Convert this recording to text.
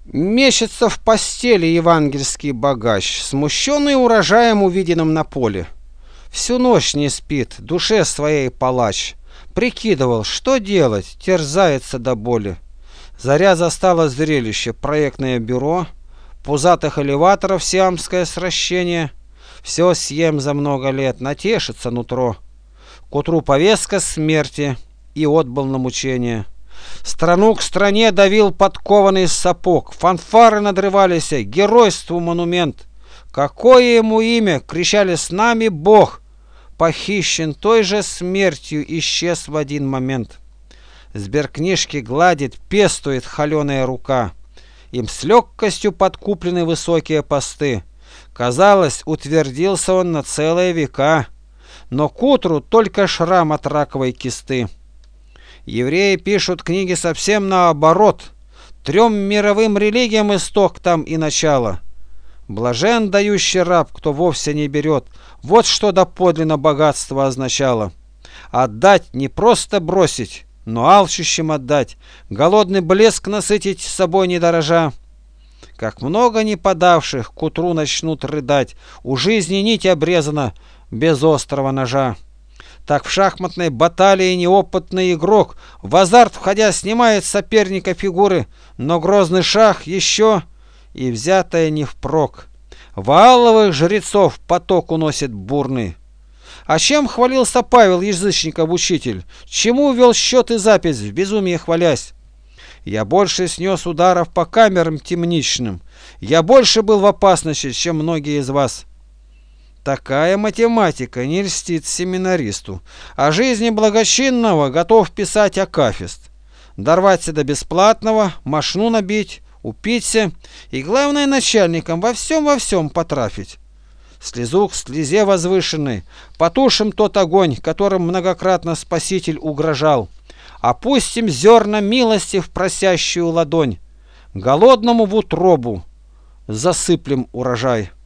Мечется в постели евангельский богач, смущенный урожаем, увиденным на поле. Всю ночь не спит, душе своей палач. Прикидывал, что делать, терзается до боли. Заря застала зрелище: проектное бюро, пузатых элеваторов сиамское сращение. Все съем за много лет, натешится нутро. К утру повестка смерти, и отбыл на мучение. Страну к стране давил подкованный сапог, фанфары надрывались, геройству монумент. Какое ему имя, кричали: с нами Бог! Похищен той же смертью, исчез в один момент. Сберкнижки гладит, пестует холеная рука. Им с легкостью подкуплены высокие посты. Казалось, утвердился он на целые века, но к утру только шрам от раковой кисты. Евреи пишут книги совсем наоборот. 3 мировым религиям исток там и начало. Блажен дающий раб, кто вовсе не берет. Вот что доподлинно богатство означало. Отдать не просто бросить, но алчущим отдать, голодный блеск насытить собой не дорожа. Как много не подавших к утру начнут рыдать, у жизни нить обрезана без острого ножа. Так в шахматной баталии неопытный игрок, в азарт входя, снимает с соперника фигуры, но грозный шах еще и взятая не впрок. Вааловых жрецов поток уносит бурный. А чем хвалился Павел, язычников учитель? Чему вел счет и запись, в безумии хвалясь? Я больше снес ударов по камерам темничным. Я больше был в опасности, чем многие из вас. Такая математика не льстит семинаристу. О жизни благочинного готов писать акафист. Дорваться до бесплатного, мошну набить, упиться и, главное, начальникам во всем потрафить. Слезу к слезе возвышенной, потушим тот огонь, которым многократно Спаситель угрожал. Опустим зерна милости в просящую ладонь. Голодному в утробу засыплем урожай.